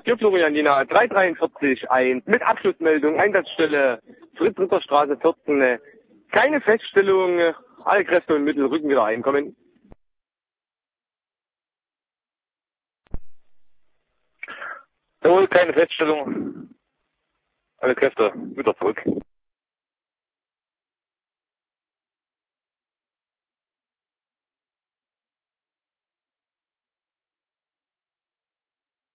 Hier Florian Jena 343-1 mit Abschlussmeldung, Einsatzstelle Fritz-Ritter-Straße 14. Keine Feststellung, alle Kräfte und Mittel rücken wieder ein. Kommen. Jawohl, keine Feststellung. Alle Kräfte wieder zurück.